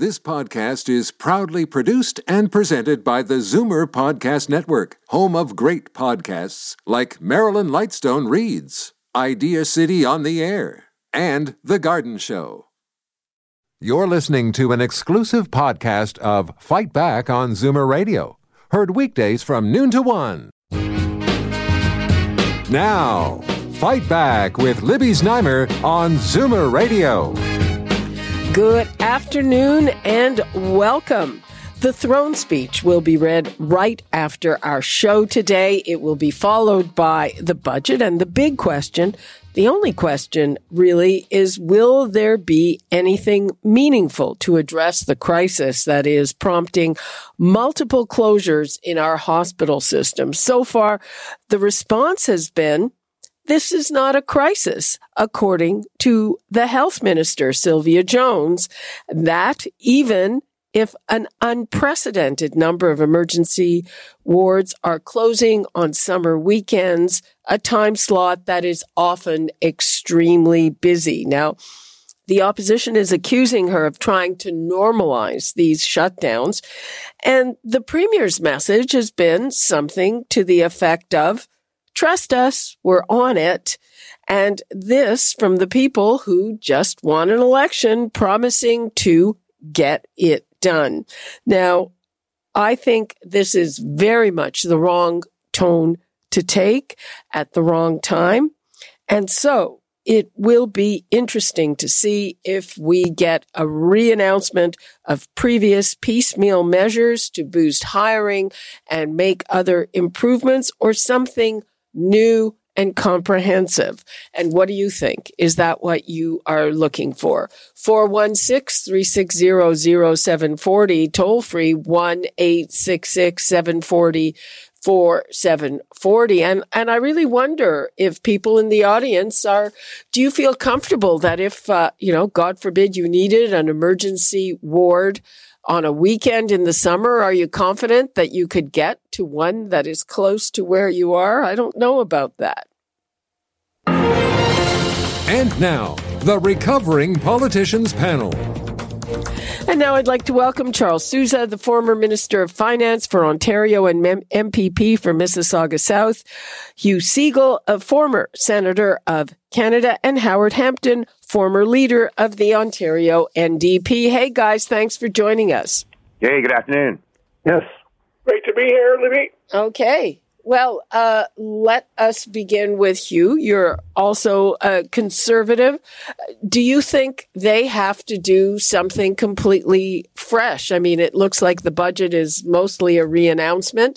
This podcast is proudly produced and presented by the Zoomer Podcast Network, home of great podcasts like Marilyn Lightstone Reads, Idea City on the Air, and The Garden Show. You're listening to an exclusive podcast of Fight Back on Zoomer Radio, heard weekdays from noon to 1. Now, Fight Back with Libby Znaimer on Zoomer Radio. Good afternoon and welcome. The throne speech will be read right after our show today. It will be followed by the budget, and the big question, the only question really, is will there be anything meaningful to address the crisis that is prompting multiple closures in our hospital system? So far, the response has been, this is not a crisis, according to the health minister, Sylvia Jones, that even if an unprecedented number of emergency wards are closing on summer weekends, a time slot that is often extremely busy. Now, the opposition is accusing her of trying to normalize these shutdowns, and the premier's message has been something to the effect of, trust us, we're on it. And this from the people who just won an election promising to get it done. Now, I think this is very much the wrong tone to take at the wrong time. And so it will be interesting to see if we get a re-announcement of previous piecemeal measures to boost hiring and make other improvements, or something new and comprehensive. And what do you think? Is that what you are looking for? 416-360-0740, toll free 1-866-740-4740. And I really wonder if people in the audience do you feel comfortable that if, God forbid you needed an emergency ward on a weekend in the summer, are you confident that you could get to one that is close to where you are? I don't know about that. And now, the Recovering Politicians Panel. And now I'd like to welcome Charles Sousa, the former Minister of Finance for Ontario and MPP for Mississauga South, Hugh Segal, a former Senator of Canada, and Howard Hampton, former leader of the Ontario NDP. Hey, guys, thanks for joining us. Hey, good afternoon. Yes. Great to be here, Libby. Okay. Well, let us begin with Hugh. You're also a Conservative. Do you think they have to do something completely fresh? I mean, it looks like the budget is mostly a re-announcement,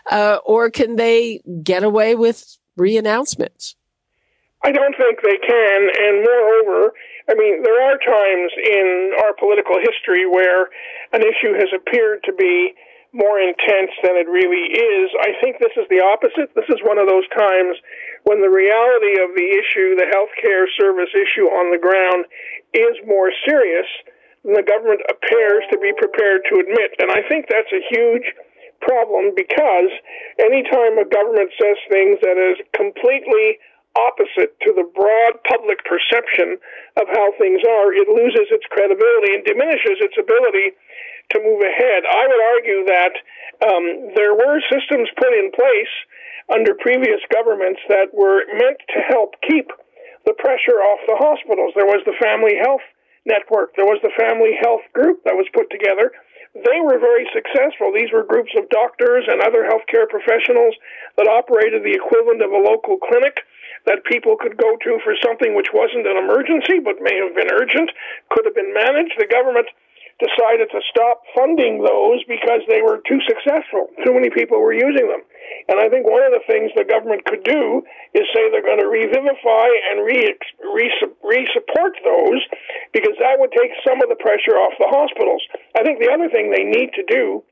or can they get away with re-announcements? I don't think they can, and moreover, I mean, there are times in our political history where an issue has appeared to be more intense than it really is. I think this is the opposite. This is one of those times when the reality of the issue, the healthcare service issue on the ground, is more serious than the government appears to be prepared to admit. And I think that's a huge problem, because anytime a government says things that is completely opposite to the broad public perception of how things are, it loses its credibility and diminishes its ability to move ahead. I would argue that there were systems put in place under previous governments that were meant to help keep the pressure off the hospitals. There was the Family Health Network. There was the Family Health Group that was put together. They were very successful. These were groups of doctors and other healthcare professionals that operated the equivalent of a local clinic that people could go to for something which wasn't an emergency but may have been urgent, could have been managed. The government decided to stop funding those because they were too successful. Too many people were using them. And I think one of the things the government could do is say they're going to revivify and re-support those, because that would take some of the pressure off the hospitals. I think the other thing they need to do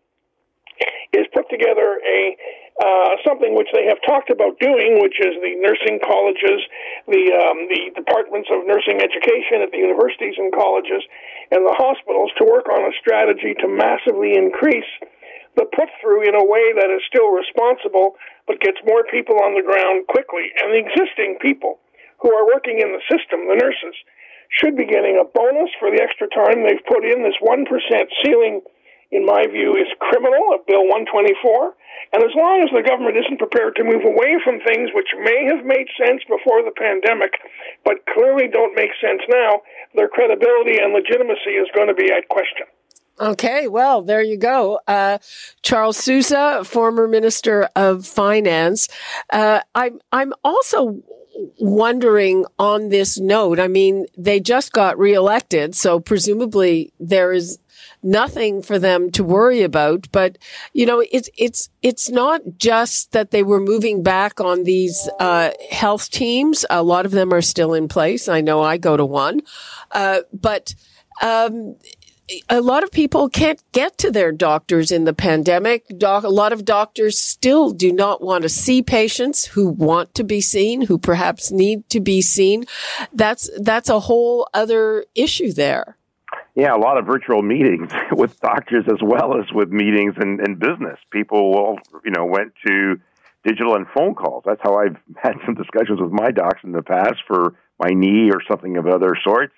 is put together something which they have talked about doing, which is the nursing colleges, the departments of nursing education at the universities and colleges and the hospitals, to work on a strategy to massively increase the put-through in a way that is still responsible but gets more people on the ground quickly. And the existing people who are working in the system, the nurses, should be getting a bonus for the extra time they've put in. This 1% ceiling, in my view, is criminal of Bill 124. And as long as the government isn't prepared to move away from things which may have made sense before the pandemic, but clearly don't make sense now, their credibility and legitimacy is going to be at question. Okay, well, there you go. Charles Sousa, former Minister of Finance. I'm also wondering on this note, I mean, they just got reelected, so presumably there is nothing for them to worry about. But, you know, it's not just that they were moving back on these health teams. A lot of them are still in place. I know I go to one. But a lot of people can't get to their doctors in the pandemic. A lot of doctors still do not want to see patients who want to be seen, who perhaps need to be seen. That's a whole other issue there. Yeah, a lot of virtual meetings with doctors as well as with meetings in business. People went to digital and phone calls. That's how I've had some discussions with my docs in the past for my knee or something of other sorts.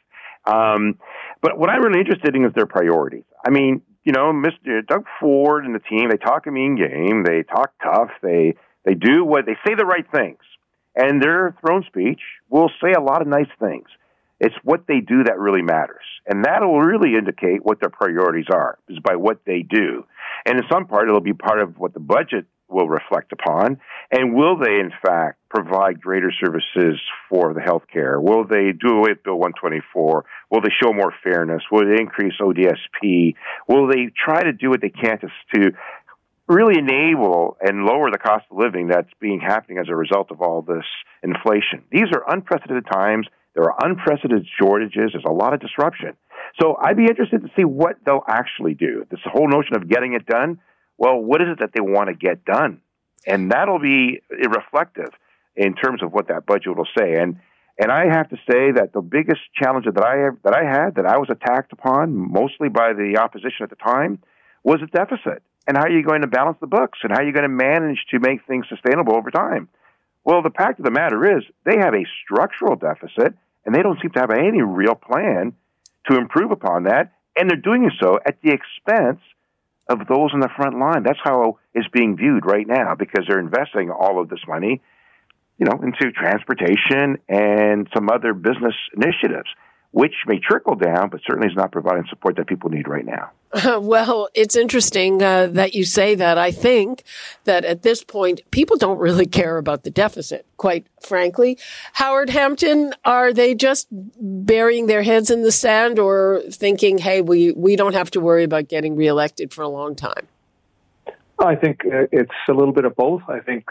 But what I'm really interested in is their priorities. I mean, you know, Mr. Doug Ford and the team, they talk a mean game, they talk tough, they do what they say the right things. And their throne speech will say a lot of nice things. It's what they do that really matters. And that'll really indicate what their priorities are, is by what they do. And in some part, it'll be part of what the budget will reflect upon. And will they, in fact, provide greater services for the healthcare? Will they do away with Bill 124? Will they show more fairness? Will they increase ODSP? Will they try to do what they can to really enable and lower the cost of living that's happening as a result of all this inflation? These are unprecedented times. There are unprecedented shortages. There's a lot of disruption. So I'd be interested to see what they'll actually do. This whole notion of getting it done, well, what is it that they want to get done? And that'll be reflective in terms of what that budget will say. And I have to say that the biggest challenge that I was attacked upon, mostly by the opposition at the time, was a deficit. And how are you going to balance the books? And how are you going to manage to make things sustainable over time? Well, the fact of the matter is they have a structural deficit, and they don't seem to have any real plan to improve upon that. And they're doing so at the expense of those on the front line. That's how it's being viewed right now, because they're investing all of this money, you know, into transportation and some other business initiatives, which may trickle down, but certainly is not providing support that people need right now. Well, it's interesting that you say that. I think that at this point, people don't really care about the deficit, quite frankly. Howard Hampton, are they just burying their heads in the sand or thinking, hey, we don't have to worry about getting reelected for a long time? I think it's a little bit of both. I think,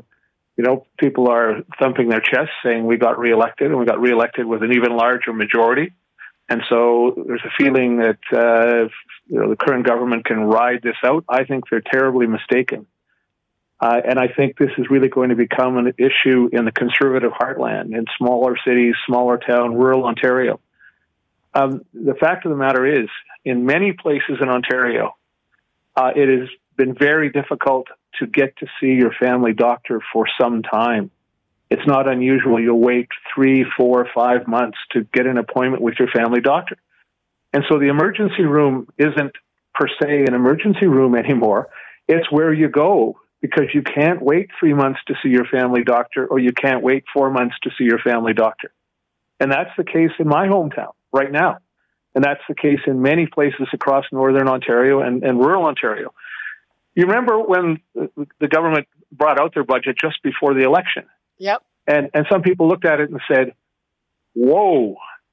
people are thumping their chests saying we got reelected, and we got reelected with an even larger majority. And so there's a feeling that the current government can ride this out. I think they're terribly mistaken. And I think this is really going to become an issue in the conservative heartland, in smaller cities, smaller town, rural Ontario. The fact of the matter is, in many places in Ontario, it has been very difficult to get to see your family doctor for some time. It's not unusual. You'll wait 3, 4, 5 months to get an appointment with your family doctor. And so the emergency room isn't per se an emergency room anymore. It's where you go because you can't wait 3 months to see your family doctor, or you can't wait 4 months to see your family doctor. And that's the case in my hometown right now. And that's the case in many places across northern Ontario and rural Ontario. You remember when the government brought out their budget just before the election? Yep. And some people looked at it and said, whoa,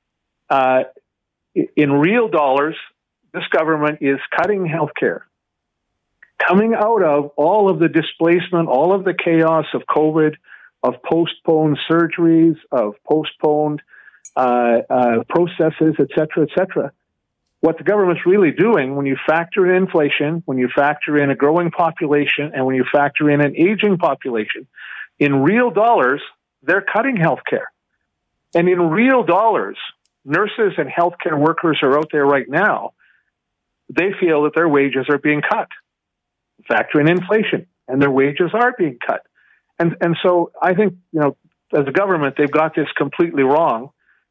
in real dollars, this government is cutting healthcare. Coming out of all of the displacement, all of the chaos of COVID, of postponed surgeries, of postponed processes, et cetera, what the government's really doing, when you factor in inflation, when you factor in a growing population, and when you factor in an aging population, in real dollars, they're cutting healthcare. And in real dollars, nurses and healthcare workers are out there right now. They feel that their wages are being cut. Factor in inflation, and their wages are being cut. And so I think, as a government, they've got this completely wrong.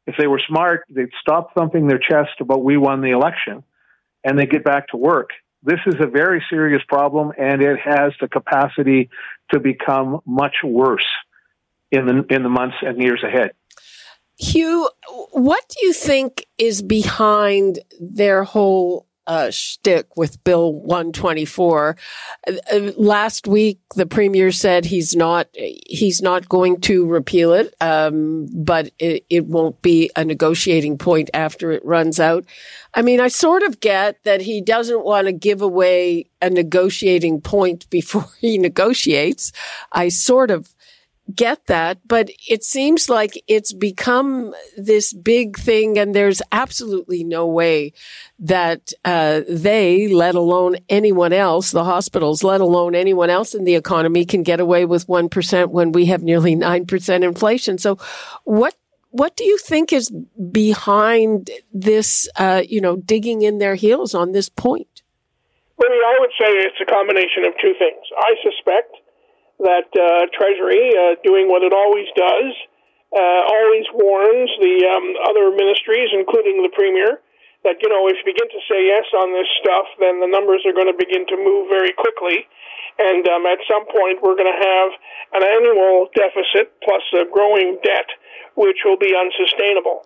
If they were smart, they'd stop thumping their chest about we won the election, and they get back to work. This is a very serious problem, and it has the capacity to become much worse in the months and years ahead. Hugh, what do you think is behind their whole shtick with Bill 124? Last week, the premier said he's not going to repeal it, but it won't be a negotiating point after it runs out. I mean, I sort of get that he doesn't want to give away a negotiating point before he negotiates. I sort of get that, but it seems like it's become this big thing, and there's absolutely no way that they, let alone anyone else, the hospitals, let alone anyone else in the economy, can get away with 1% when we have nearly 9% inflation. So what do you think is behind this, digging in their heels on this point? Well, I would say it's a combination of two things. I suspect that Treasury, doing what it always does, always warns the other ministries, including the Premier, that, if you begin to say yes on this stuff, then the numbers are going to begin to move very quickly. And at some point, we're going to have an annual deficit plus a growing debt, which will be unsustainable.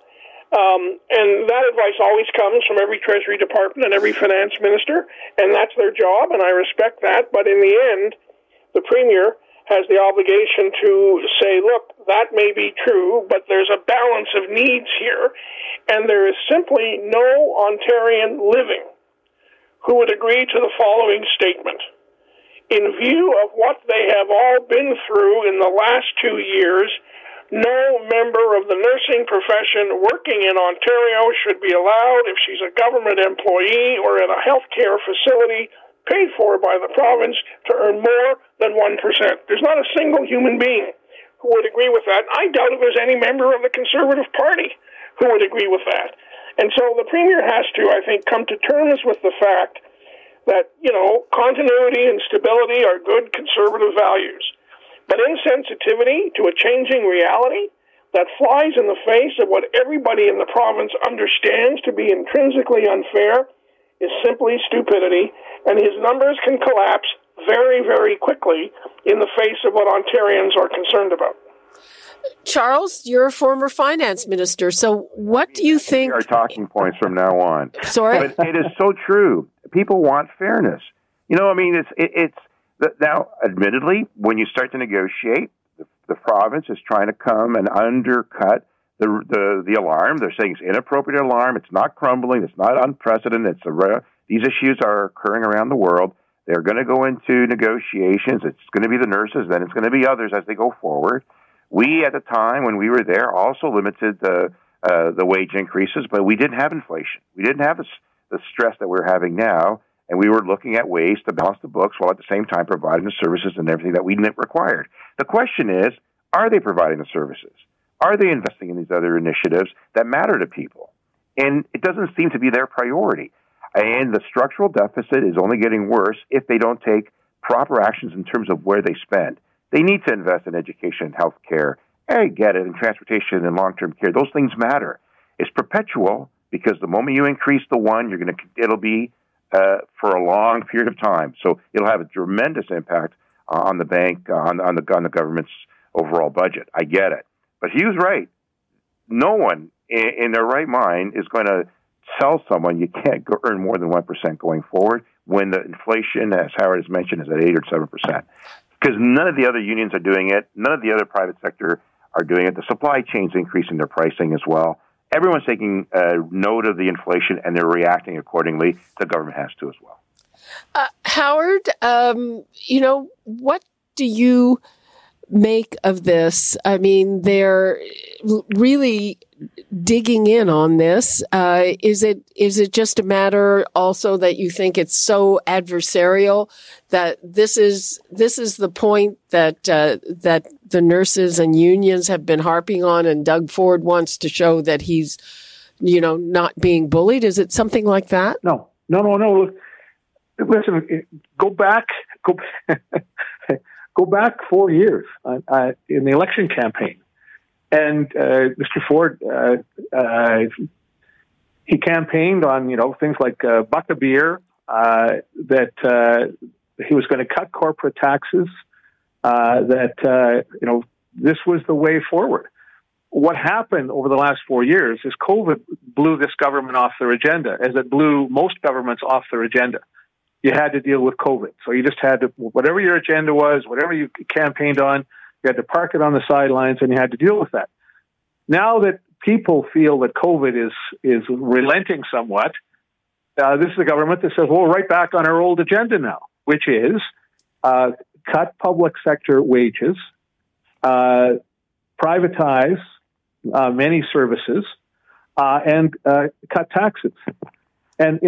And that advice always comes from every Treasury Department and every finance minister, and that's their job, and I respect that. But in the end, the Premier has the obligation to say, look, that may be true, but there's a balance of needs here, and there is simply no Ontarian living who would agree to the following statement. In view of what they have all been through in the last 2 years, no member of the nursing profession working in Ontario should be allowed, if she's a government employee or in a healthcare facility paid for by the province, to earn more than 1%. There's not a single human being who would agree with that. I doubt if there's any member of the Conservative Party who would agree with that. And so the Premier has to, I think, come to terms with the fact that, continuity and stability are good Conservative values. But insensitivity to a changing reality that flies in the face of what everybody in the province understands to be intrinsically unfair is simply stupidity, and his numbers can collapse very, very quickly in the face of what Ontarians are concerned about. Charles, you're a former finance minister, so what do you think? Our talking points from now on. Sorry? But it is so true. People want fairness. It's now, admittedly, when you start to negotiate, the province is trying to come and undercut the alarm. They're saying it's inappropriate alarm. It's not crumbling. It's not unprecedented. These issues are occurring around the world. They're going to go into negotiations. It's going to be the nurses, then it's going to be others as they go forward. We, at the time when we were there, also limited the wage increases, but we didn't have inflation. We didn't have the stress that we're having now, and we were looking at ways to balance the books while at the same time providing the services and everything that we required. The question is, are they providing the services? Are they investing in these other initiatives that matter to people? And it doesn't seem to be their priority. And the structural deficit is only getting worse if they don't take proper actions in terms of where they spend. They need to invest in education and health care. I get it, in transportation and long-term care. Those things matter. It's perpetual because the moment you increase the one, it'll be for a long period of time. So it'll have a tremendous impact on the bank, on the government's overall budget. I get it. But Hugh's right. No one in their right mind is going to tell someone you can't earn more than 1% going forward when the inflation, as Howard has mentioned, is at 8 or 7%. Because none of the other unions are doing it. None of the other private sector are doing it. The supply chain's increasing their pricing as well. Everyone's taking note of the inflation, and they're reacting accordingly. The government has to as well. Howard, what do you make of this? I mean, they're really digging in on this. Is it just a matter also that you think it's so adversarial that this is the point that the nurses and unions have been harping on, and Doug Ford wants to show that he's, not being bullied? Is it something like that? No. Listen, go back 4 years in the election campaign. And Mr. Ford, he campaigned on, things like buck a beer, that he was going to cut corporate taxes, this was the way forward. What happened over the last 4 years is COVID blew this government off their agenda, as it blew most governments off their agenda. You had to deal with COVID. So you just had to, whatever your agenda was, whatever you campaigned on, you had to park it on the sidelines and you had to deal with that. Now that people feel that COVID is relenting somewhat, this is a government that says, well, we're right back on our old agenda now, which is cut public sector wages, privatize many services, and cut taxes. And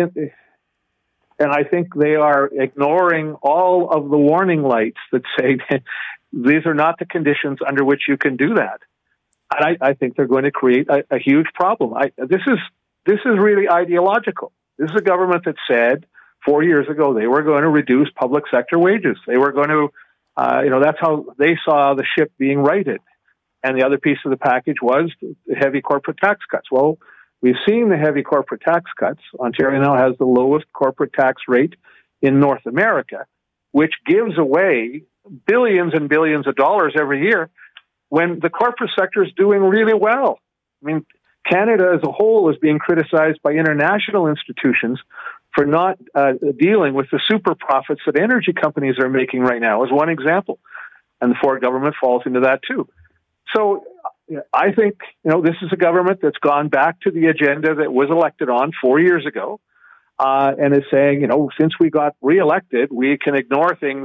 I think they are ignoring all of the warning lights that say these are not the conditions under which you can do that. And I think they're going to create a huge problem. This is really ideological. This is a government that said 4 years ago they were going to reduce public sector wages. They were going to, that's how they saw the ship being righted. And the other piece of the package was the heavy corporate tax cuts. Well, we've seen the heavy corporate tax cuts. Ontario now has the lowest corporate tax rate in North America, which gives away billions and billions of dollars every year when the corporate sector is doing really well. I mean, Canada as a whole is being criticized by international institutions for not dealing with the super profits that energy companies are making right now, as one example. And the Ford government falls into that too. So I think, this is a government that's gone back to the agenda that was elected on 4 years ago, and is saying, since we got reelected, we can ignore things,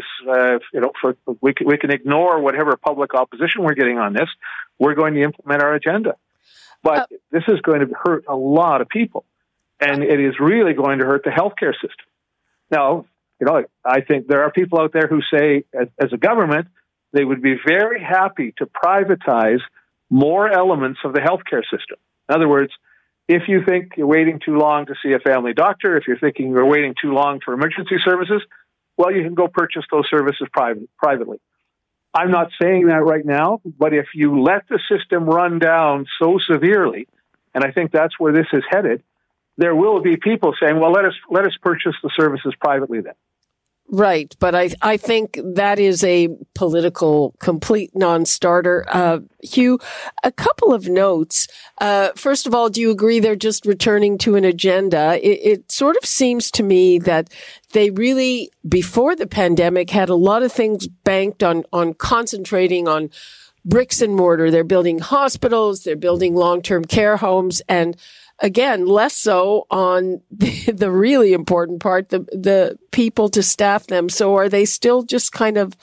we can ignore whatever public opposition we're getting on this. We're going to implement our agenda. But this is going to hurt a lot of people, and it is really going to hurt the healthcare system. Now, I think there are people out there who say, as a government, they would be very happy to privatize more elements of the healthcare system. In other words, if you think you're waiting too long to see a family doctor, if you're thinking you're waiting too long for emergency services, well, you can go purchase those services privately. I'm not saying that right now, but if you let the system run down so severely, and I think that's where this is headed, there will be people saying, well, let us purchase the services privately then. Right. But I think that is a political complete non-starter. Hugh, a couple of notes. First of all, do you agree they're just returning to an agenda? It sort of seems to me that they really, before the pandemic, had a lot of things banked on concentrating on bricks and mortar. They're building hospitals, they're building long-term care homes, and again, less so on the really important part, the people to staff them. So are they still just kind of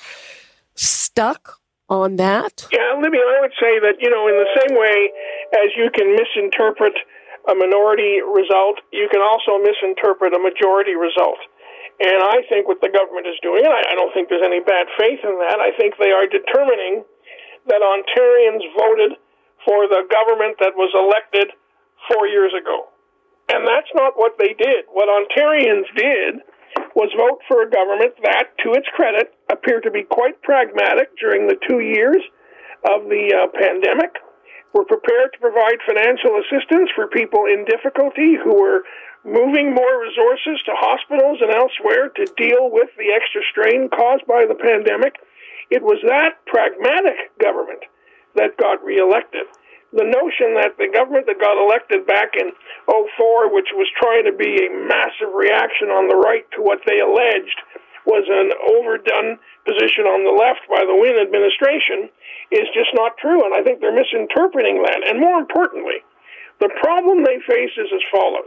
stuck on that? Yeah, Libby, I would say that, in the same way as you can misinterpret a minority result, you can also misinterpret a majority result. And I think what the government is doing, and I don't think there's any bad faith in that, I think they are determining that Ontarians voted for the government that was elected 4 years ago. And that's not what they did. What Ontarians did was vote for a government that, to its credit, appeared to be quite pragmatic during the 2 years of the pandemic. We're prepared to provide financial assistance for people in difficulty who were moving more resources to hospitals and elsewhere to deal with the extra strain caused by the pandemic. It was that pragmatic government that got reelected. The notion that the government that got elected back in 2004, which was trying to be a massive reaction on the right to what they alleged was an overdone position on the left by the Wynne administration, is just not true, and I think they're misinterpreting that. And more importantly, the problem they face is as follows.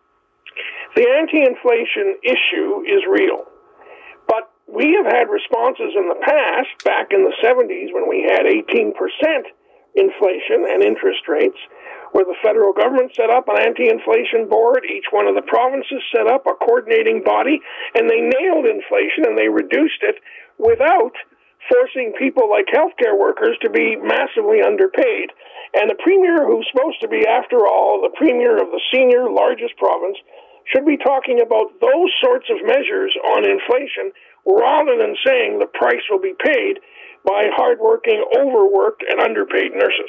The anti-inflation issue is real, but we have had responses in the past, back in the 70s when we had 18% inflation and interest rates, where the federal government set up an anti-inflation board, each one of the provinces set up a coordinating body, and they nailed inflation and they reduced it without forcing people like healthcare workers to be massively underpaid. And the premier, who's supposed to be, after all, the premier of the senior largest province, should be talking about those sorts of measures on inflation rather than saying the price will be paid by hardworking, overworked, and underpaid nurses.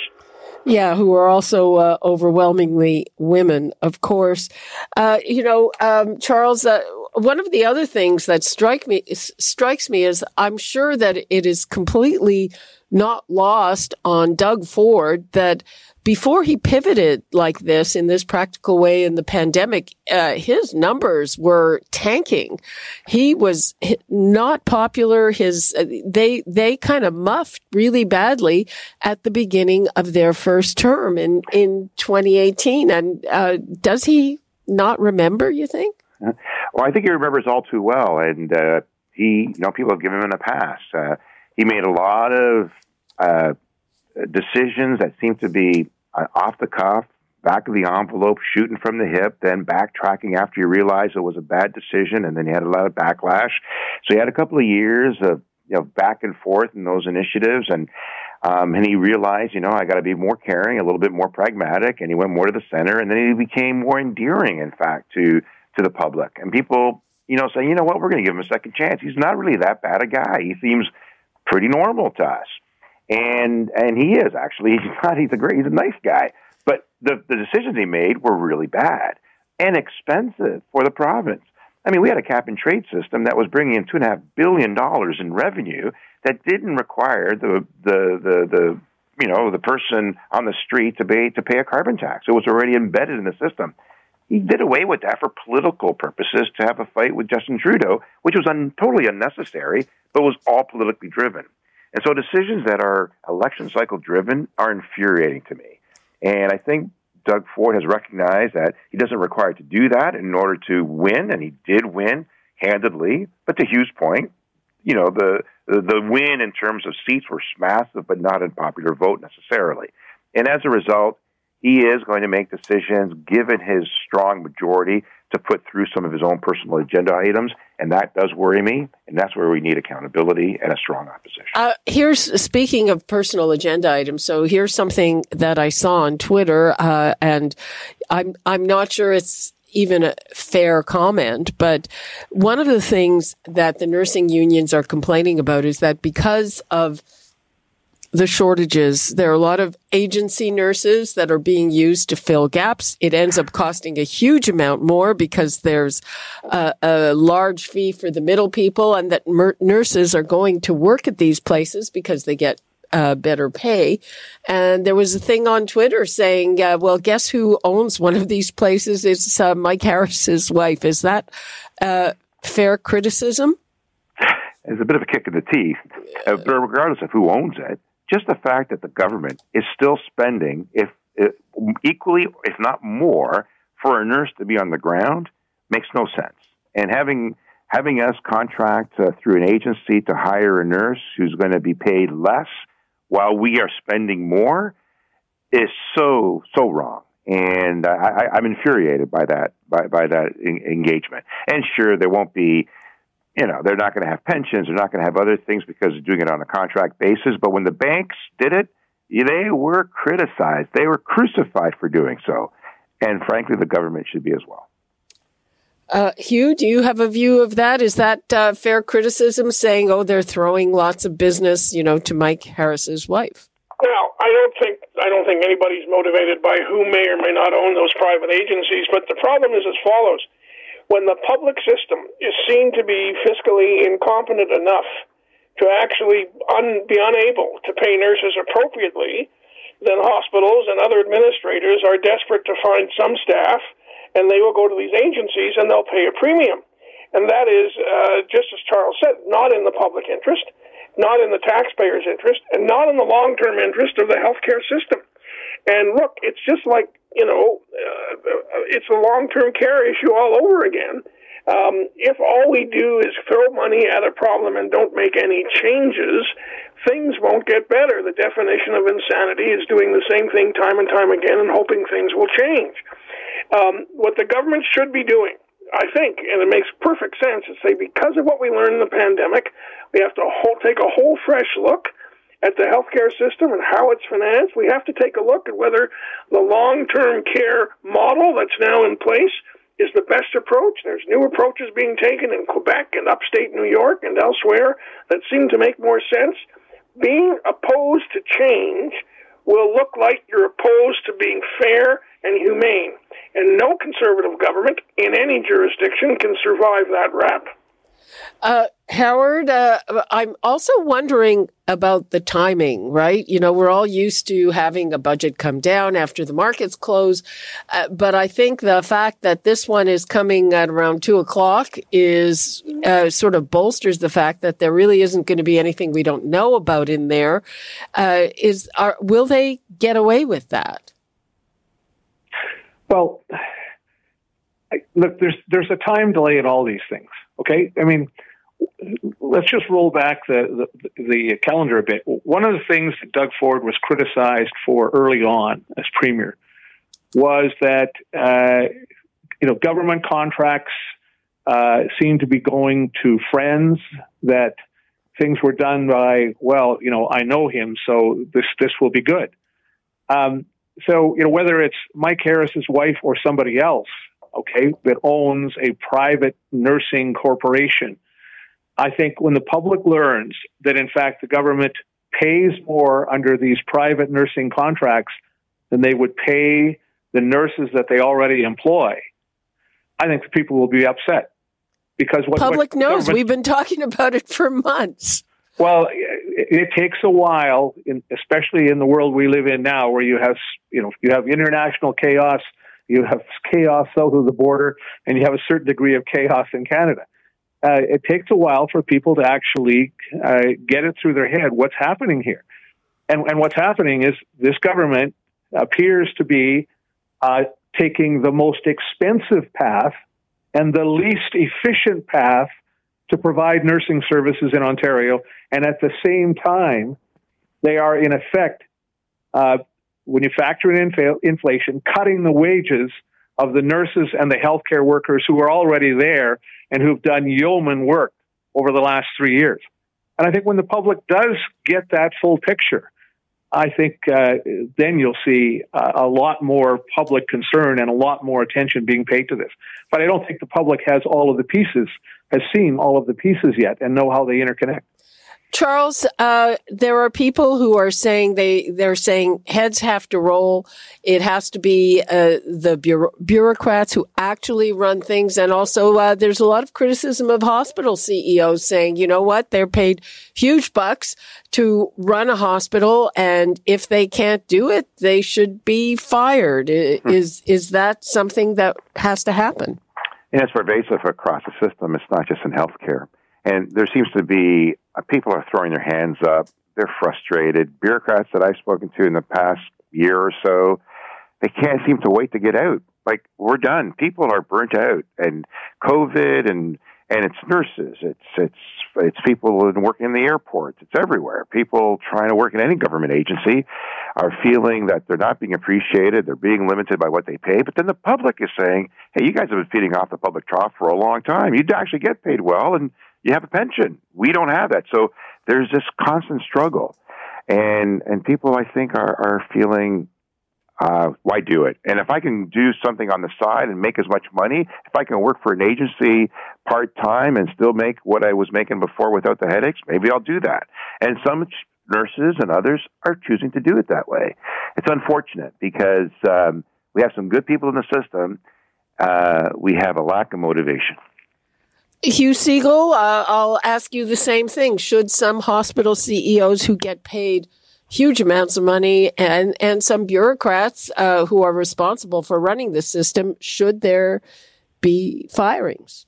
Yeah, who are also overwhelmingly women, of course. Charles, one of the other things that strikes me is I'm sure that it is completely not lost on Doug Ford that before he pivoted like this in this practical way in the pandemic, his numbers were tanking. He was not popular. They kind of muffed really badly at the beginning of their first term in 2018. And does he not remember, you think? Well, I think he remembers all too well. And people have given him a pass. He made a lot of decisions that seemed to be off the cuff, back of the envelope, shooting from the hip, then backtracking after you realized it was a bad decision, and then he had a lot of backlash. So he had a couple of years of back and forth in those initiatives, and he realized, I got to be more caring, a little bit more pragmatic, and he went more to the center, and then he became more endearing, in fact, to the public. And people, say, you know what, we're going to give him a second chance. He's not really that bad a guy. He seems pretty normal to us. And he is actually. He's a nice guy. But the decisions he made were really bad and expensive for the province. I mean, we had a cap and trade system that was bringing in $2.5 billion in revenue that didn't require the person on the street to pay a carbon tax. It was already embedded in the system. He did away with that for political purposes to have a fight with Justin Trudeau, which was totally unnecessary, but was all politically driven. And so decisions that are election cycle driven are infuriating to me. And I think Doug Ford has recognized that he doesn't require to do that in order to win, and he did win handedly. But to Hugh's point, the win in terms of seats was massive, but not in popular vote necessarily. And as a result, he is going to make decisions, given his strong majority, to put through some of his own personal agenda items, and that does worry me, and that's where we need accountability and a strong opposition. Speaking of personal agenda items, so here's something that I saw on Twitter, and I'm not sure it's even a fair comment, but one of the things that the nursing unions are complaining about is that because of the shortages, there are a lot of agency nurses that are being used to fill gaps. It ends up costing a huge amount more because there's a large fee for the middle people, and that nurses are going to work at these places because they get better pay. And there was a thing on Twitter saying, well, guess who owns one of these places? It's Mike Harris's wife. Is that fair criticism? It's a bit of a kick in the teeth. But regardless of who owns it, just the fact that the government is still spending equally, if not more, for a nurse to be on the ground makes no sense. And having us contract through an agency to hire a nurse who's going to be paid less while we are spending more is so wrong. And I'm infuriated by that engagement. And sure, there won't be. They're not going to have pensions. They're not going to have other things because they're doing it on a contract basis. But when the banks did it, they were criticized. They were crucified for doing so. And frankly, the government should be as well. Hugh, do you have a view of that? Is that fair criticism, saying, they're throwing lots of business, to Mike Harris's wife? Well, I don't think anybody's motivated by who may or may not own those private agencies. But the problem is as follows. When the public system is seen to be fiscally incompetent enough to actually be unable to pay nurses appropriately, then hospitals and other administrators are desperate to find some staff, and they will go to these agencies and they'll pay a premium. And that is, just as Charles said, not in the public interest, not in the taxpayer's interest, and not in the long-term interest of the healthcare system. And look, it's just like, it's a long-term care issue all over again. If all we do is throw money at a problem and don't make any changes, things won't get better. The definition of insanity is doing the same thing time and time again and hoping things will change. What the government should be doing, I think, and it makes perfect sense, is say because of what we learned in the pandemic, we have to take a whole fresh look at the healthcare system and how it's financed. We have to take a look at whether the long-term care model that's now in place is the best approach. There's new approaches being taken in Quebec and upstate New York and elsewhere that seem to make more sense. Being opposed to change will look like you're opposed to being fair and humane. And no conservative government in any jurisdiction can survive that rap. Howard, I'm also wondering about the timing, right? You know, we're all used to having a budget come down after the markets close. But I think the fact that this one is coming at around 2:00 is sort of bolsters the fact that there really isn't going to be anything we don't know about in there. Will they get away with that? Well, look, there's a time delay in all these things. Okay, I mean, let's just roll back the calendar a bit. One of the things that Doug Ford was criticized for early on as premier was that government contracts seemed to be going to friends, that things were done by, I know him, so this will be good. So whether it's Mike Harris's wife or somebody else, okay, that owns a private nursing corporation, I think when the public learns that, in fact, the government pays more under these private nursing contracts than they would pay the nurses that they already employ, I think the people will be upset. Because public knows. We've been talking about it for months. Well, it takes a while, especially in the world we live in now, where you have international chaos. You have chaos south of the border, and you have a certain degree of chaos in Canada. It takes a while for people to actually get it through their head what's happening here. And what's happening is this government appears to be taking the most expensive path and the least efficient path to provide nursing services in Ontario. And at the same time, they are, in effect, when you factor in inflation, cutting the wages of the nurses and the healthcare workers who are already there and who've done yeoman work over the last 3 years. And I think when the public does get that full picture, I think then you'll see a lot more public concern and a lot more attention being paid to this. But I don't think the public has seen all of the pieces yet and know how they interconnect. Charles, there are people who are saying they're saying heads have to roll. It has to be the bureaucrats who actually run things. And also there's a lot of criticism of hospital CEOs saying, you know what, they're paid huge bucks to run a hospital. And if they can't do it, they should be fired. Is that something that has to happen? And it's pervasive across the system. It's not just in healthcare. And there seems to be, people are throwing their hands up. They're frustrated. Bureaucrats that I've spoken to in the past year or so, they can't seem to wait to get out. Like, we're done. People are burnt out. And COVID, and it's nurses. It's people working in the airports. It's everywhere. People trying to work in any government agency are feeling that they're not being appreciated. They're being limited by what they pay. But then the public is saying, hey, you guys have been feeding off the public trough for a long time. You'd actually get paid well, and you have a pension. We don't have that. So there's this constant struggle. And people, I think, are feeling, why do it? And if I can do something on the side and make as much money, if I can work for an agency part-time and still make what I was making before without the headaches, maybe I'll do that. And some nurses and others are choosing to do it that way. It's unfortunate because we have some good people in the system. We have a lack of motivation. Hugh Segal, I'll ask you the same thing. Should some hospital CEOs who get paid huge amounts of money and some bureaucrats who are responsible for running the system, should there be firings?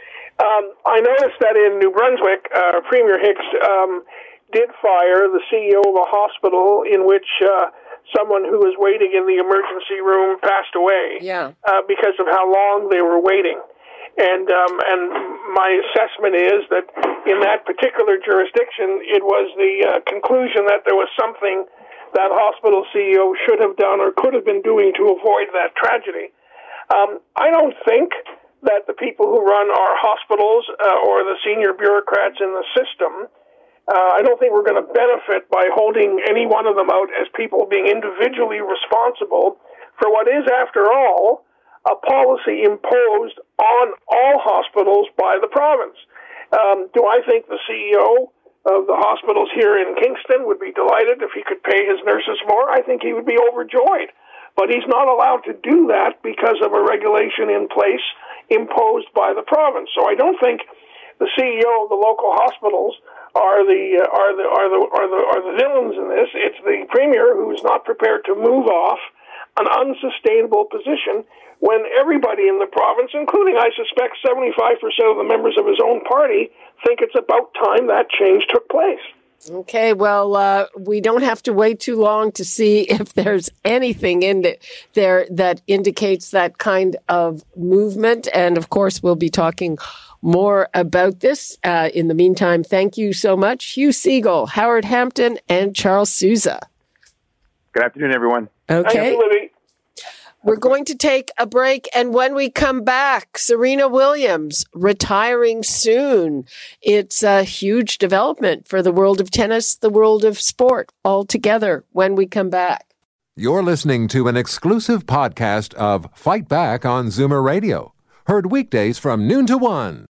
I noticed that in New Brunswick, Premier Hicks did fire the CEO of a hospital in which someone who was waiting in the emergency room passed away because of how long they were waiting. And my assessment is that in that particular jurisdiction, it was the conclusion that there was something that hospital CEO should have done or could have been doing to avoid that tragedy. I don't think that the people who run our hospitals or the senior bureaucrats in the system, I don't think we're going to benefit by holding any one of them out as people being individually responsible for what is, after all, a policy imposed on all hospitals by the province. Do I think the CEO of the hospitals here in Kingston would be delighted if he could pay his nurses more. I think he would be overjoyed. But he's not allowed to do that because of a regulation in place imposed by the province. So I don't think the CEO of the local hospitals are the villains in this. It's the premier who is not prepared to move off an unsustainable position when everybody in the province, including, I suspect, 75% of the members of his own party, think it's about time that change took place. Okay, well, we don't have to wait too long to see if there's anything in there that indicates that kind of movement. And, of course, we'll be talking more about this. In the meantime, thank you so much, Hugh Siegel, Howard Hampton, and Charles Sousa. Good afternoon, everyone. Okay. Thank you, Libby. We're going to take a break, and when we come back, Serena Williams retiring soon. It's a huge development for the world of tennis, the world of sport, all together when we come back. You're listening to an exclusive podcast of Fight Back on Zoomer Radio. Heard weekdays from noon to 1.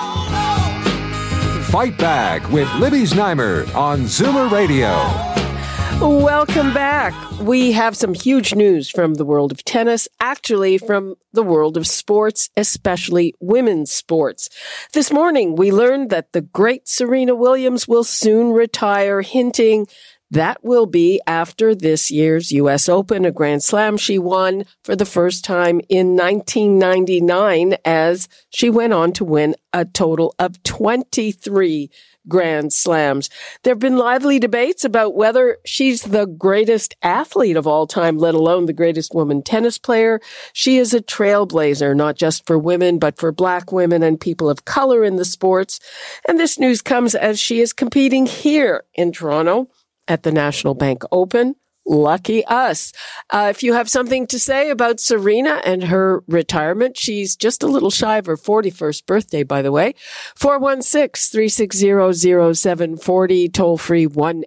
Fight Back with Libby Znaimer on Zoomer Radio. Welcome back. We have some huge news from the world of tennis, actually from the world of sports, especially women's sports. This morning, we learned that the great Serena Williams will soon retire, hinting that will be after this year's U.S. Open, a Grand Slam she won for the first time in 1999, as she went on to win a total of 23 Grand Slams. There have been lively debates about whether she's the greatest athlete of all time, let alone the greatest woman tennis player. She is a trailblazer, not just for women, but for Black women and people of color in the sports. And this news comes as she is competing here in Toronto at the National Bank Open. Lucky us. If you have something to say about Serena and her retirement, she's just a little shy of her 41st birthday, by the way. 416-360-0740, toll free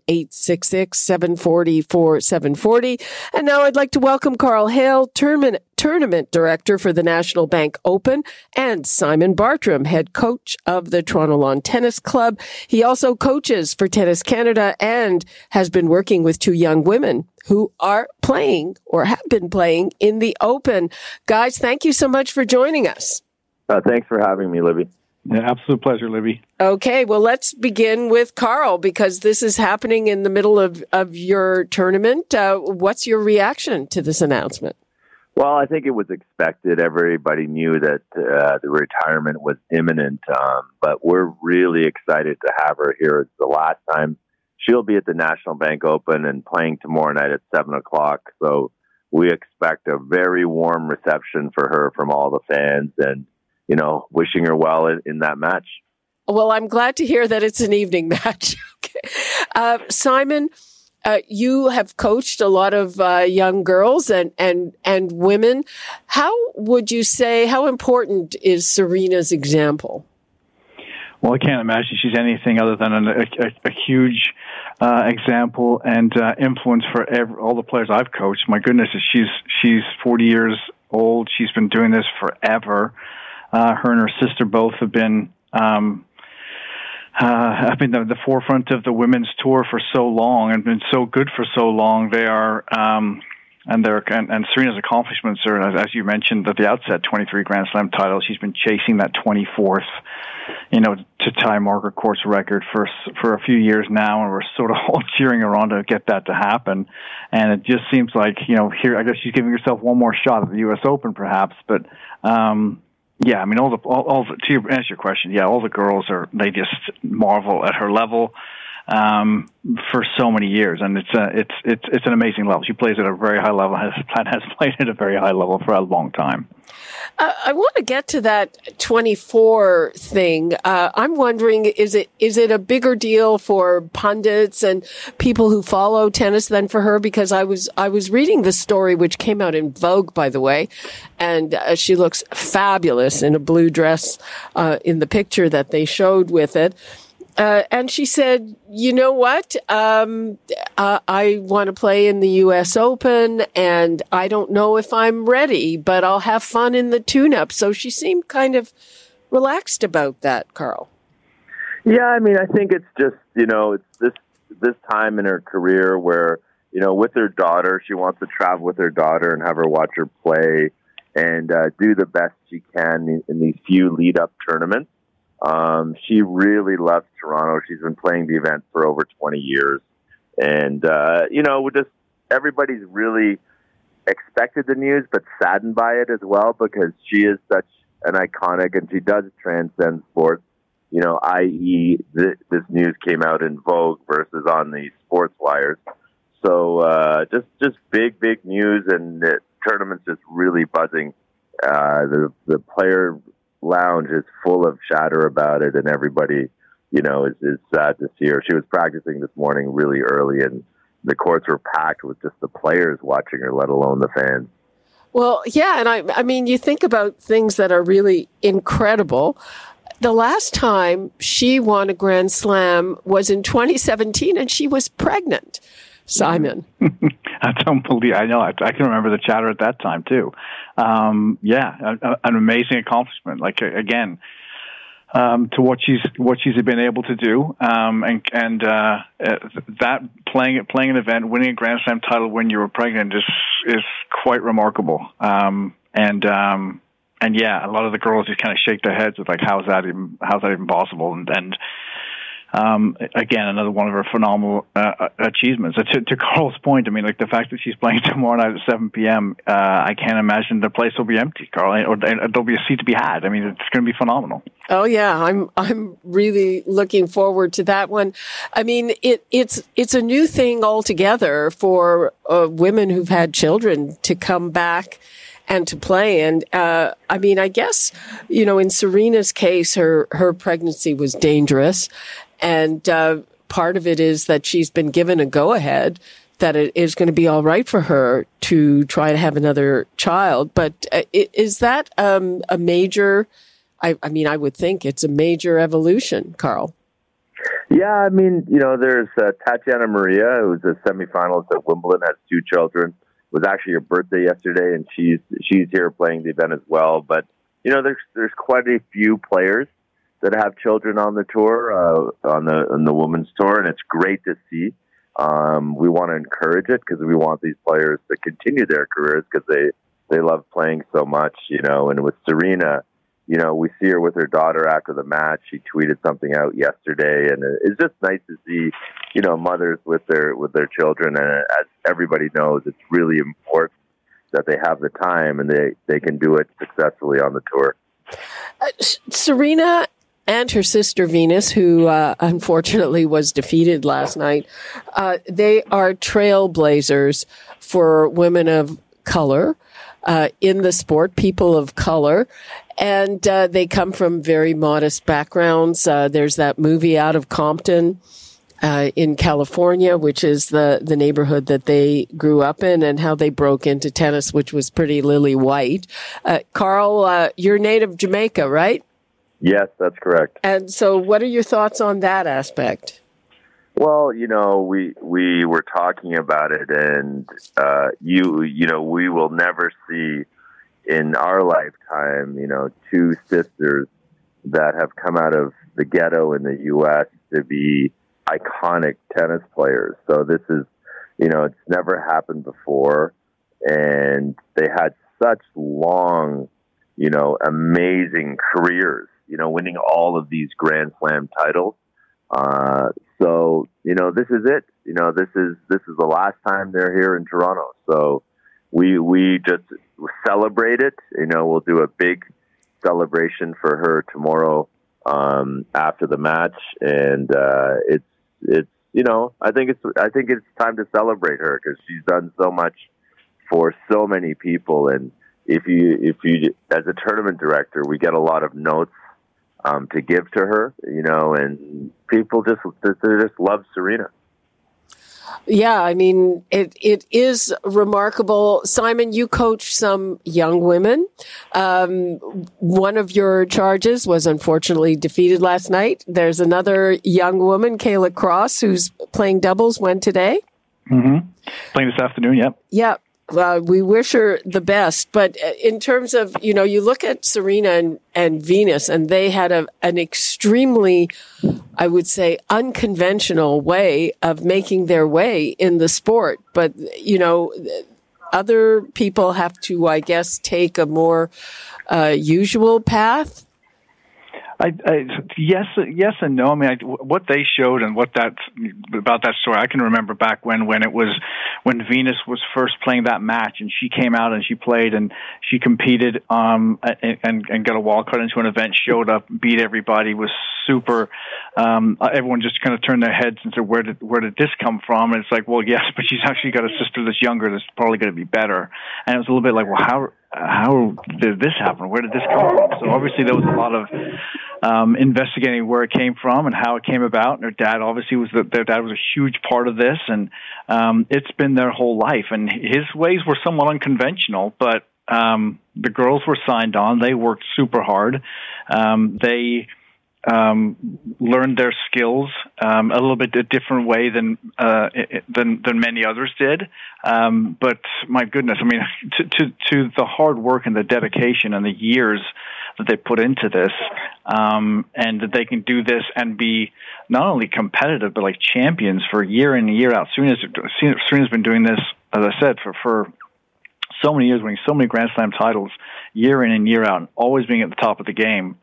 1-866-740-4740. And now I'd like to welcome Carl Hale, Tournament Director for the National Bank Open, and Simon Bartram, head coach of the Toronto Lawn Tennis Club. He also coaches for Tennis Canada and has been working with two young women who are playing or have been playing in the Open. Guys, thank you so much for joining us. Thanks for having me, Libby. Yeah, absolute pleasure, Libby. Okay, well, let's begin with Carl, because this is happening in the middle of your tournament. What's your reaction to this announcement? Well, I think it was expected. Everybody knew that the retirement was imminent, but we're really excited to have her here. It's the last time she'll be at the National Bank Open and playing tomorrow night at 7 o'clock. So we expect a very warm reception for her from all the fans and, you know, wishing her well in that match. Well, I'm glad to hear that it's an evening match. Okay. Simon, you have coached a lot of young girls and women. How would you say, how important is Serena's example? Well, I can't imagine she's anything other than a huge example and influence for all the players I've coached. My goodness, she's 40 years old. She's been doing this forever. Her and her sister both have been the forefront of the women's tour for so long and been so good for so long. They are, and Serena's accomplishments are, as you mentioned at the outset, 23 Grand Slam titles. She's been chasing that 24th, to tie Margaret Court's record for a few years now, and we're sort of all cheering her on to get that to happen. And it just seems like, here, I guess she's giving herself one more shot at the U.S. Open, perhaps, but, yeah, I mean, to answer your question, yeah, all the girls they just marvel at her level for so many years, and it's an amazing level. She plays at a very high level, has played at a very high level for a long time. I want to get to that 24 thing. I'm wondering, is it a bigger deal for pundits and people who follow tennis than for her? Because I was reading this story, which came out in Vogue, by the way, and she looks fabulous in a blue dress in the picture that they showed with it. And she said, you know what? I want to play in the U.S. Open, and I don't know if I'm ready, but I'll have fun in the tune-up. So she seemed kind of relaxed about that, Carl. Yeah, I mean, I think it's just, it's this time in her career where, with her daughter, she wants to travel with her daughter and have her watch her play and do the best she can in these few lead-up tournaments. She really loves Toronto. She's been playing the event for over 20 years. And, everybody's really expected the news, but saddened by it as well, because she is such an iconic, and she does transcend sports, i.e. This news came out in Vogue versus on the sports wires. So just big news, and the tournament's just really buzzing. The player lounge is full of chatter about it, and everybody, is sad to see her. She was practicing this morning really early, and the courts were packed with just the players watching her, let alone the fans. Well, yeah, and I mean, you think about things that are really incredible. The last time she won a Grand Slam was in 2017, and she was pregnant. Simon. That's unbelievable. I know. I can remember the chatter at that time too. An amazing accomplishment. Like, again, to what she's been able to do, and that playing an event, winning a Grand Slam title when you were pregnant is quite remarkable. And yeah, a lot of the girls just kind of shake their heads with like, how's that even possible? And again, another one of her phenomenal achievements. To Carl's point, I mean, like the fact that she's playing tomorrow night at 7 p.m., I can't imagine the place will be empty, Carl, or there'll be a seat to be had. I mean, it's going to be phenomenal. Oh yeah, I'm really looking forward to that one. I mean, it's a new thing altogether for women who've had children to come back and to play. And, I mean, I guess, in Serena's case, her pregnancy was dangerous. And, part of it is that she's been given a go-ahead that it is going to be all right for her to try to have another child. But, is that, a major, I mean, I would think it's a major evolution, Carl. Yeah, I mean, there's Tatiana Maria, who's a semifinalist at Wimbledon, has 2 children. It was actually her birthday yesterday, and she's here playing the event as well. But there's quite a few players that have children on the tour, on the women's tour, and it's great to see. We want to encourage it because we want these players to continue their careers because they love playing so much, And with Serena, we see her with her daughter after the match. She tweeted something out yesterday, and it's just nice to see, mothers with their children. And as everybody knows, it's really important that they have the time and they can do it successfully on the tour. Serena and her sister Venus, who unfortunately was defeated last night, they are trailblazers for women of color in the sport, people of color. And they come from very modest backgrounds. There's that movie Out of Compton in California, which is the neighborhood that they grew up in, and how they broke into tennis, which was pretty lily white. Carl, you're native Jamaica, right? Yes, that's correct. And so what are your thoughts on that aspect? Well, we were talking about it, and we will never see in our lifetime, 2 sisters that have come out of the ghetto in the U.S. to be iconic tennis players. So this is, it's never happened before. And they had such long, amazing careers, winning all of these Grand Slam titles. So, this is it. This is the last time they're here in Toronto. So we just celebrate it. We'll do a big celebration for her tomorrow after the match, and it's I think it's time to celebrate her because she's done so much for so many people. And if you as a tournament director, we get a lot of notes to give to her, and people just love Serena. Yeah, I mean, it is remarkable. Simon, you coach some young women. One of your charges was unfortunately defeated last night. There's another young woman, Kayla Cross, who's playing doubles. When today? Mm-hmm. Playing this afternoon, yep. Yeah. We wish her the best. But in terms of, you look at Serena and Venus, and they had an extremely, I would say, unconventional way of making their way in the sport. But, other people have to, I guess, take a more usual path. Yes and no. I mean, what they showed and about that story, I can remember back when Venus was first playing that match, and she came out and she played and she competed and got a wild card into an event, showed up, beat everybody, was super. Everyone just kind of turned their heads and said, "Where did this come from?" And it's like, well, yes, but she's actually got a sister that's younger that's probably going to be better. And it was a little bit like, well, how did this happen? Where did this come from? So obviously there was a lot of investigating where it came from and how it came about. And their dad obviously their dad was a huge part of this, and it's been their whole life. And his ways were somewhat unconventional, but the girls were signed on. They worked super hard. They learned their skills a little bit a different way than many others did. But my goodness, I mean, to the hard work and the dedication and the years that they put into this, and that they can do this and be not only competitive but like champions for year in and year out. Serena's been doing this, as I said, for so many years, winning so many Grand Slam titles year in and year out, and always being at the top of the game.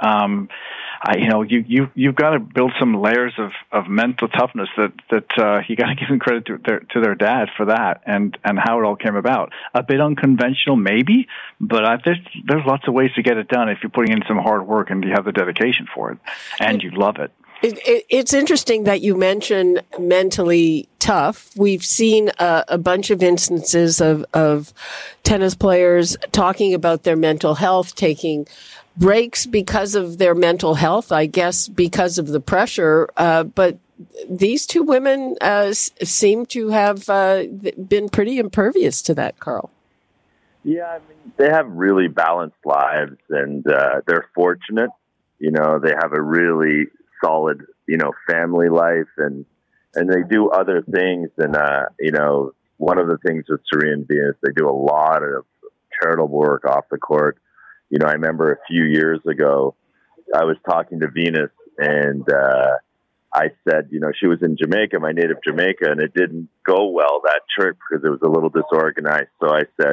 You've got to build some layers of mental toughness that you got to give them credit to their dad for that and how it all came about. A bit unconventional, maybe, but there's lots of ways to get it done if you're putting in some hard work and you have the dedication for it and you love it. It's interesting that you mention mentally tough. We've seen a bunch of instances of tennis players talking about their mental health, taking breaks because of their mental health, I guess because of the pressure. But these two women seem to have been pretty impervious to that, Carl. Yeah, I mean, they have really balanced lives, and they're fortunate. They have a really solid, family life, and they do other things. And, one of the things with Serena and Venus, they do a lot of charitable work off the court. I remember a few years ago, I was talking to Venus, and I said, she was in Jamaica, my native Jamaica, and it didn't go well, that trip, because it was a little disorganized. So I said,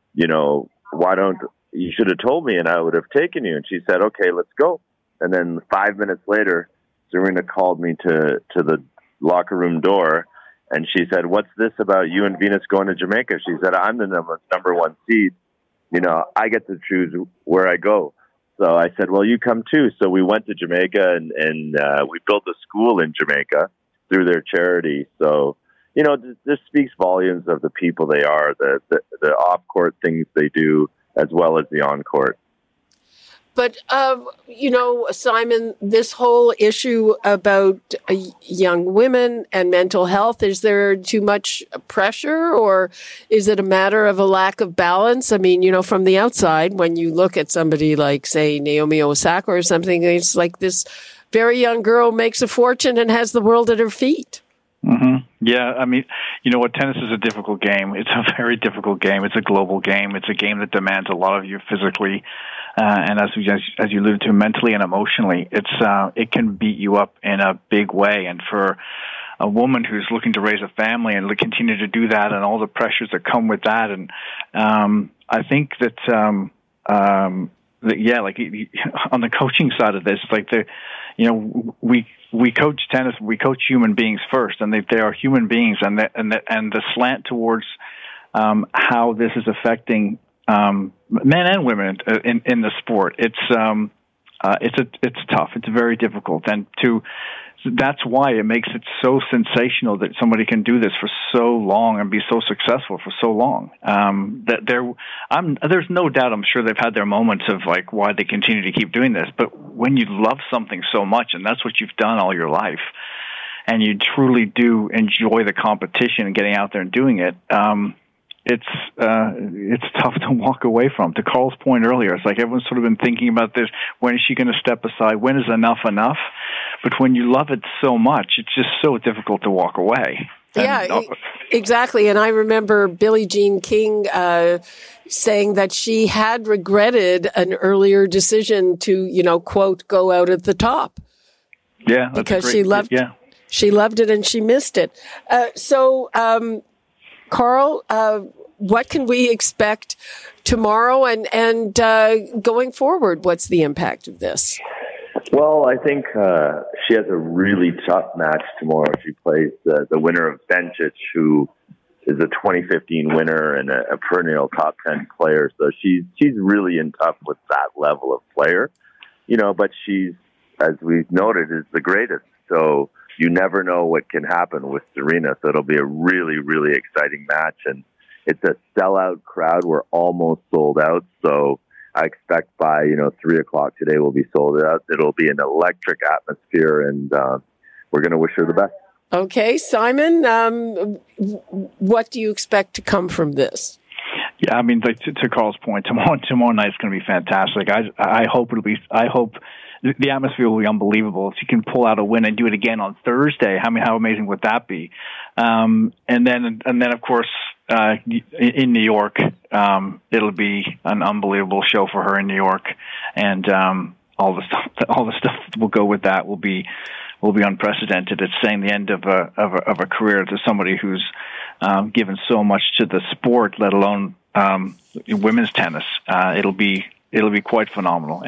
you should have told me and I would have taken you. And she said, okay, let's go. And then 5 minutes later, Serena called me to the locker room door, and she said, what's this about you and Venus going to Jamaica? She said, I'm the number one seed. I get to choose where I go. So I said, well, you come too. So we went to Jamaica, and we built a school in Jamaica through their charity. So, this speaks volumes of the people they are, the off-court things they do, as well as the on-court. But, Simon, this whole issue about young women and mental health, is there too much pressure, or is it a matter of a lack of balance? I mean, from the outside, when you look at somebody like, say, Naomi Osaka or something, it's like this very young girl makes a fortune and has the world at her feet. Mm-hmm. Yeah, I mean, tennis is a difficult game. It's a very difficult game. It's a global game. It's a game that demands a lot of you physically, and as you alluded to, mentally and emotionally. It can beat you up in a big way. And for a woman who's looking to raise a family and continue to do that, and all the pressures that come with that, and I think that on the coaching side of this, like we coach tennis, we coach human beings first, and they are human beings, and the slant towards how this is affecting men and women in the sport. It's tough. It's very difficult, and that's why it makes it so sensational that somebody can do this for so long and be so successful for so long. There's no doubt, I'm sure they've had their moments of like why they continue to keep doing this. But when you love something so much, and that's what you've done all your life, and you truly do enjoy the competition and getting out there and doing it, it's tough to walk away from. To Carl's point earlier, it's like everyone's sort of been thinking about this. When is she going to step aside? When is enough? But when you love it so much, it's just so difficult to walk away. Yeah, Exactly. And I remember Billie Jean King saying that she had regretted an earlier decision to, quote, go out at the top. Yeah. Because she loved it and she missed it. So, Carl, what can we expect tomorrow and going forward? What's the impact of this? Well, I think she has a really tough match tomorrow. She plays the winner of Bencic, who is a 2015 winner and a perennial top 10 player. So she's really in tough with that level of player, but she's, as we've noted, is the greatest. So you never know what can happen with Serena. So it'll be a really, really exciting match. And it's a sellout crowd. We're almost sold out. So I expect by, 3:00 today we'll be sold out. It'll be an electric atmosphere, and we're going to wish her the best. Okay, Simon, what do you expect to come from this? Yeah, I mean, to Carl's point, tomorrow night's going to be fantastic. I hope the atmosphere will be unbelievable. If you can pull out a win and do it again on Thursday, how amazing would that be? And then of course, in New York, it'll be an unbelievable show for her in New York, and all the stuff that will go with that will be unprecedented. It's saying the end of a career to somebody who's given so much to the sport, let alone women's tennis. It'll be quite phenomenal,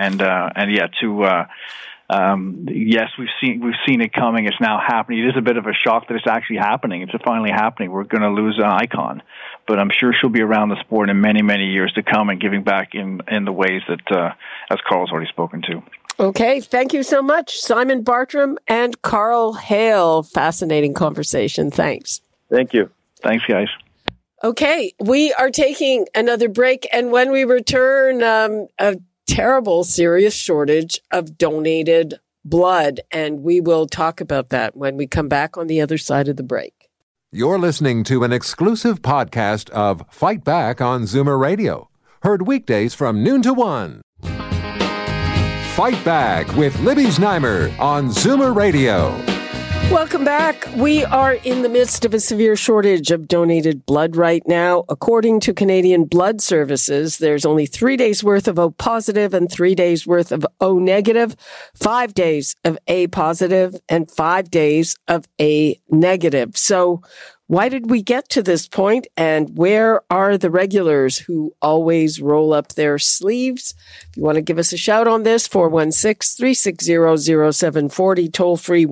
yes, we've seen it coming. It's now happening. It is a bit of a shock that it's actually happening. It's finally happening. We're going to lose an icon, but I'm sure she'll be around the sport in many, many years to come and giving back in the ways that, as Carl's already spoken to. Okay, thank you so much, Simon Bartram and Carl Hale. Fascinating conversation. Thanks. Thank you. Thanks, guys. Okay, we are taking another break, and when we return, a terrible, serious shortage of donated blood, and we will talk about that when we come back on the other side of the break. You're listening to an exclusive podcast of Fight Back on Zoomer Radio, heard weekdays from noon to 1. Fight Back with Libby Znaimer on Zoomer Radio. Welcome back. We are in the midst of a severe shortage of donated blood right now. According to Canadian Blood Services, there's only 3 days worth of O positive and 3 days worth of O negative, 5 days of A positive and 5 days of A negative. So why did we get to this point, and where are the regulars who always roll up their sleeves? If you want to give us a shout on this, 416-360-0740, toll free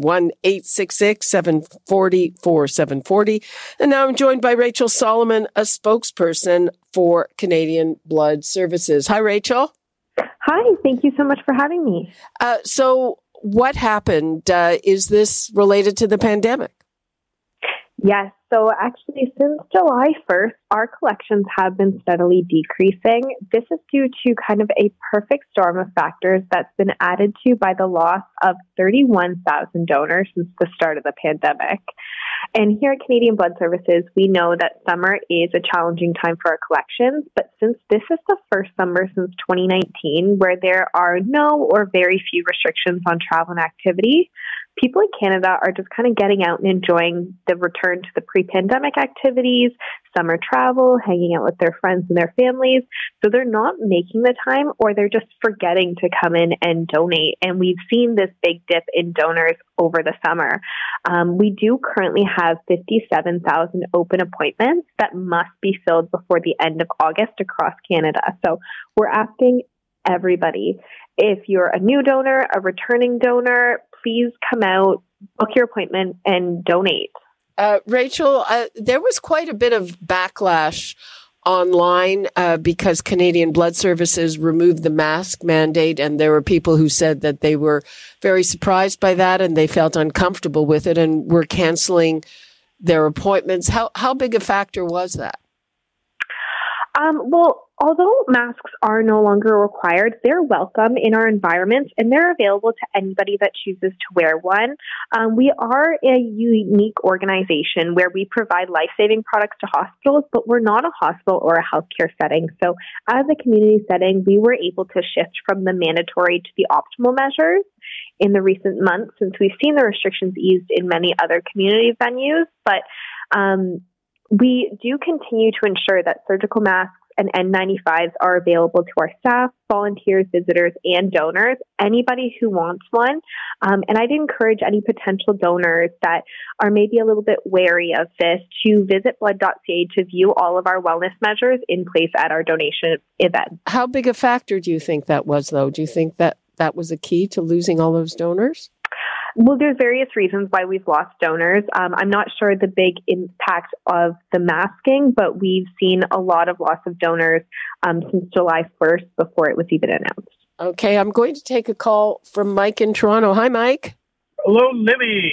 1-866-740-4740. And now I'm joined by Rachel Solomon, a spokesperson for Canadian Blood Services. Hi, Rachel. Hi, thank you so much for having me. So what happened? Is this related to the pandemic? Yes. So actually, since July 1st, our collections have been steadily decreasing. This is due to kind of a perfect storm of factors that's been added to by the loss of 31,000 donors since the start of the pandemic. And here at Canadian Blood Services, we know that summer is a challenging time for our collections, but since this is the first summer since 2019 where there are no or very few restrictions on travel and activity, people in Canada are just kind of getting out and enjoying the return to the pre-pandemic activities, summer travel, hanging out with their friends and their families. So they're not making the time, or they're just forgetting to come in and donate. And we've seen this big dip in donors over the summer. We do currently have 57,000 open appointments that must be filled before the end of August across Canada. So we're asking everybody, if you're a new donor, a returning donor, please come out, book your appointment, and donate. Rachel, there was quite a bit of backlash online because Canadian Blood Services removed the mask mandate, and there were people who said that they were very surprised by that and they felt uncomfortable with it and were canceling their appointments. How big a factor was that? Well, although masks are no longer required, they're welcome in our environments and they're available to anybody that chooses to wear one. We are a unique organization where we provide life-saving products to hospitals, but we're not a hospital or a healthcare setting. So as a community setting, we were able to shift from the mandatory to the optimal measures in the recent months, since we've seen the restrictions eased in many other community venues. But We do continue to ensure that surgical masks and N95s are available to our staff, volunteers, visitors, and donors, anybody who wants one. And I'd encourage any potential donors that are maybe a little bit wary of this to visit blood.ca to view all of our wellness measures in place at our donation event. How big a factor do you think that was, though? Do you think that that was a key to losing all those donors? Well, there's various reasons why we've lost donors. I'm not sure the big impact of the masking, but we've seen a lot of loss of donors since July 1st before it was even announced. Okay, I'm going to take a call from Mike in Toronto. Hi, Mike. Hello, Libby.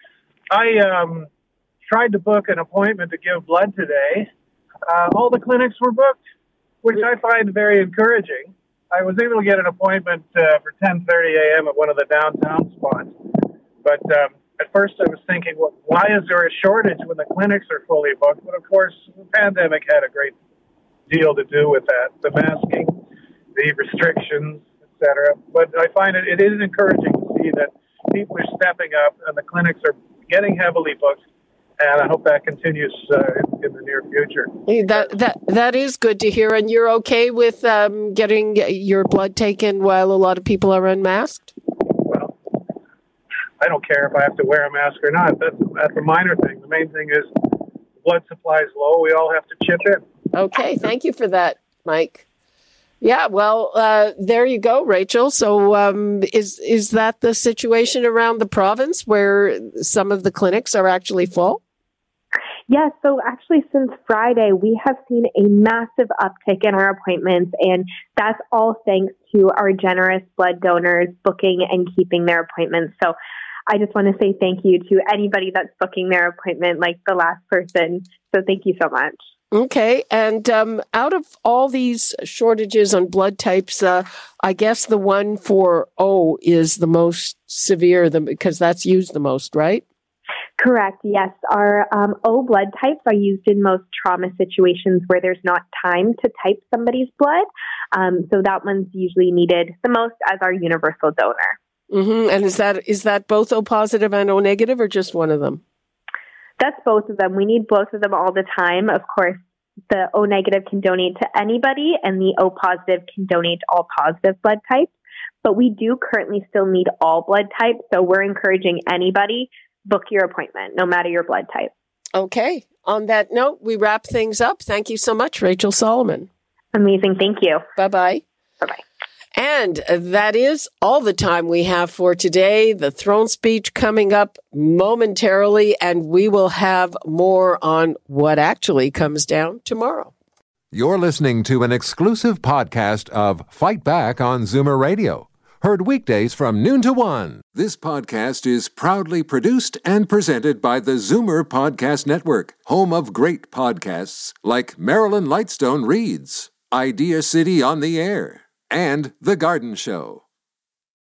I tried to book an appointment to give blood today. All the clinics were booked, which I find very encouraging. I was able to get an appointment for 10:30 a.m. at one of the downtown spots. But at first I was thinking, well, why is there a shortage when the clinics are fully booked? But of course, the pandemic had a great deal to do with that, the masking, the restrictions, etc. But I find it is encouraging to see that people are stepping up and the clinics are getting heavily booked. And I hope that continues in the near future. That is good to hear. And you're okay with getting your blood taken while a lot of people are unmasked? Well, I don't care if I have to wear a mask or not. That's a minor thing. The main thing is blood supply is low. We all have to chip in. Okay. Thank you for that, Mike. Yeah, well, there you go, Rachel. So is that the situation around the province where some of the clinics are actually full? Yes, so actually since Friday, we have seen a massive uptick in our appointments, and that's all thanks to our generous blood donors booking and keeping their appointments. So I just want to say thank you to anybody that's booking their appointment, like the last person. So thank you so much. Okay, and out of all these shortages on blood types, I guess the one for O is the most severe because that's used the most, right? Correct, yes. Our O blood types are used in most trauma situations where there's not time to type somebody's blood. So that one's usually needed the most as our universal donor. Mm-hmm. And is that both O positive and O negative or just one of them? That's both of them. We need both of them all the time. Of course, the O negative can donate to anybody and the O positive can donate to all positive blood types. But we do currently still need all blood types. So we're encouraging anybody, book your appointment, no matter your blood type. Okay. On that note, we wrap things up. Thank you so much, Rachel Solomon. Amazing. Thank you. Bye-bye. Bye-bye. And that is all the time we have for today. The throne speech coming up momentarily, and we will have more on what actually comes down tomorrow. You're listening to an exclusive podcast of Fight Back on Zoomer Radio. Heard weekdays from noon to 1. This podcast is proudly produced and presented by the Zoomer Podcast Network, home of great podcasts like Marilyn Lightstone Reads, Idea City on the Air, and The Garden Show.